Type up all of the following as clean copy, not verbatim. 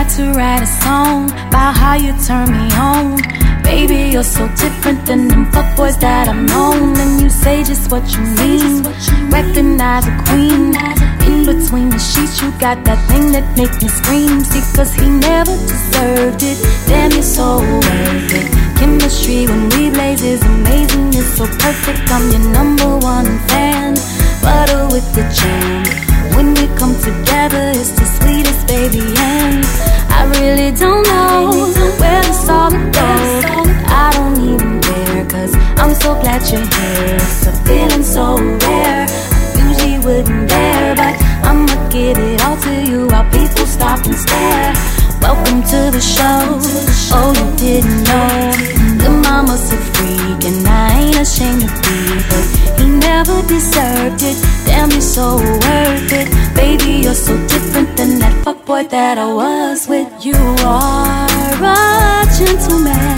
like to write a song about how you turn me on. Baby, you're so different than them fuckboys that I've known. And you say just what you mean, recognize a queen. In between the sheets, you got that thing that make me scream. See, cause he never deserved it. Damn, you're so worth it. Chemistry when we blaze is amazing. It's so perfect, I'm your #1 fan. Butter with the jam. When we come together, it's the sweetest, baby. And I really don't know where this all would go. I don't even care, cause I'm so glad you're here. It's a feeling so rare, I usually wouldn't dare, but I'ma give it all to you while people stop and stare. Welcome to the show, oh you didn't know. The mama's a freak and I ain't ashamed to be, but he never deserved it. Damn, you're so worth it. Baby, you're so different than that fuckboy that I was with. You are a gentleman,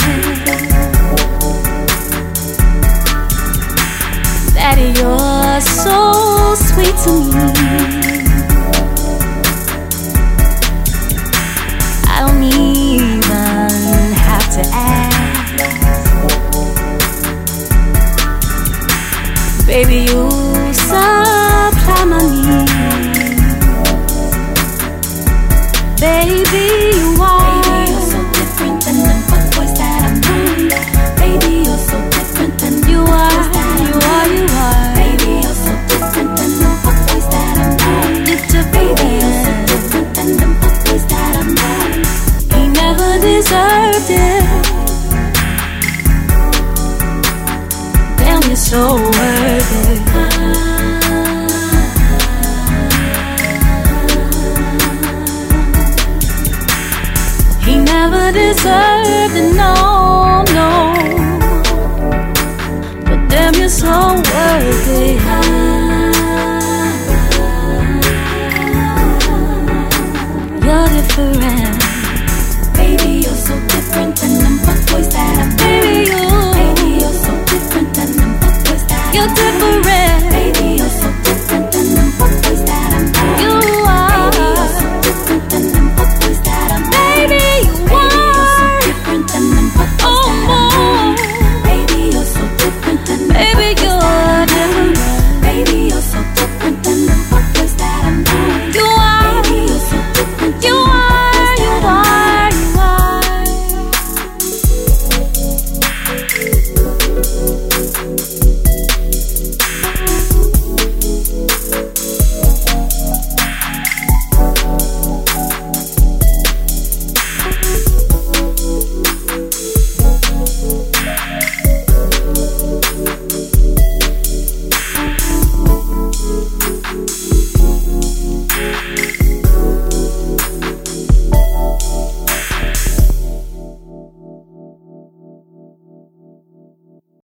Daddy, you're so sweet to me. I don't even have to ask. Baby, you supply my needs. Baby, you are. Baby, you're so different than the fuckboys that I've known. Baby, you're so different than you are. You are. Baby, you're so different than the fuckboys that I've known. Baby, you're so different than the fuckboys that I've known. He never deserved it. Damn, you're so worth it. He never deserved it, no, no. But damn, you're so worth it.